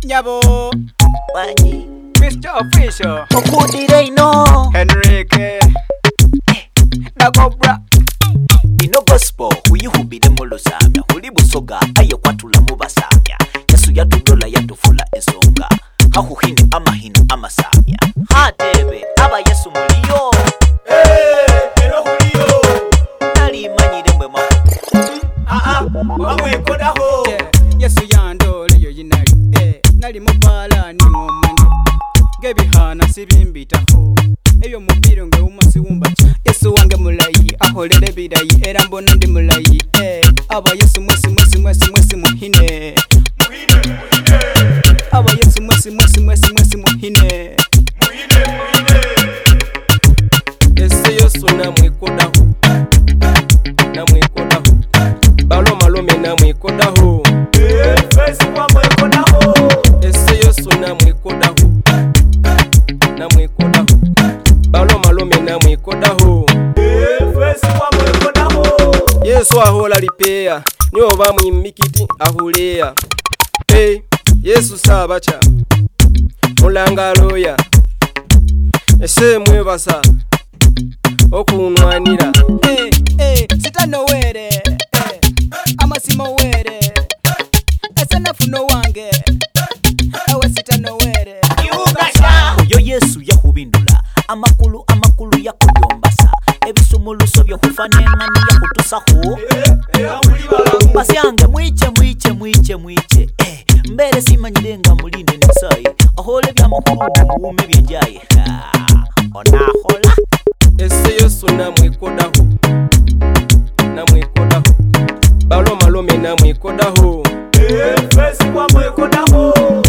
Nyabo Wanyi Mr. Official Okudire ino Henrique Dagobra Ino gospel uyihubire mu lusamya Huli busoga aye kwatula mu basamya Yesu yatudola yatufula ensonga Hahuhine amahina amasamya Hatebe aba Yesu muliyo Ero huliyo Nali manyire mwe mwa Wamwekodaho Yesu yandole yo yinali Nali mupala ni ngomwenge Gebihana sibimbitaho Eyo mupiro nge umasi wumbacha Yesu wange mulayi aholele bidayi Era mbona ndi mulayi Aba Yesu mwesi muhine Aba Yesu mwesi muhine Yesu namwikodaho Balo malome namwikodaho Fesi kwa mwekodaho Yesu namwikodaho Balo malome namwikodaho Fesi kwa mwekodaho Yesu ahola lipea niwo bamwimikiti ahulea Yesu sabacha mulangaloya ese mwebasa okunwanira sitanowere amasimo were esanafuno wange ewe sitanowere Uyo Yesu yahubindula amakulu yakuyombasa Ebisumuluso byokufanengani yakutusaho Basyange mwiche mbere simanyirenga mulinde nisaye ahole byamahulu mubume byenjaye onahola Yesu namwikodaho Balo malome namwikodaho Fesi kwa mwekodaho